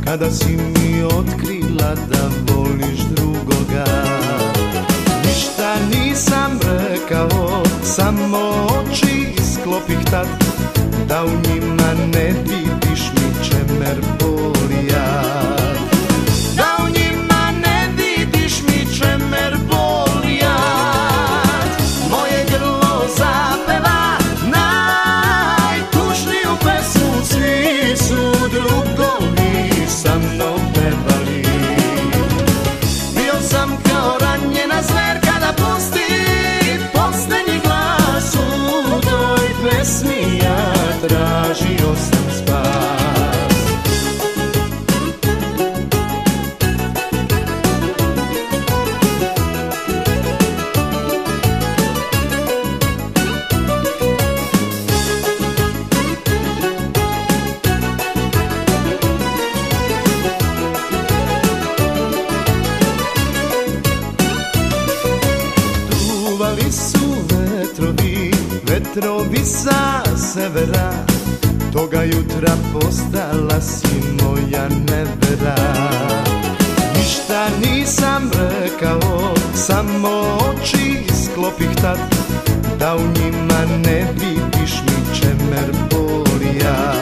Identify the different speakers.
Speaker 1: kada si mi otkrila da voliš drugoga. Ništa nisam rekao, samo oči sklopih tad, da u njima ne vidiš mi čemer bolijat. Da u njima ne vidiš mi čemer bolijat. Moje grlo zapeva najtužniju pesmu, svi su drugovi sa mnom pevali. Bio sam kao ranjena zver kada pusti poslednji glas u toj pesmi, ja tražio sam spas. Duvali su vetrovi, vetrovi sa severa, toga jutra postala si moja nevera. Ništa nisam rekao, samo oči sklopih tad, da u njima ne vidiš mi čemer bolijat.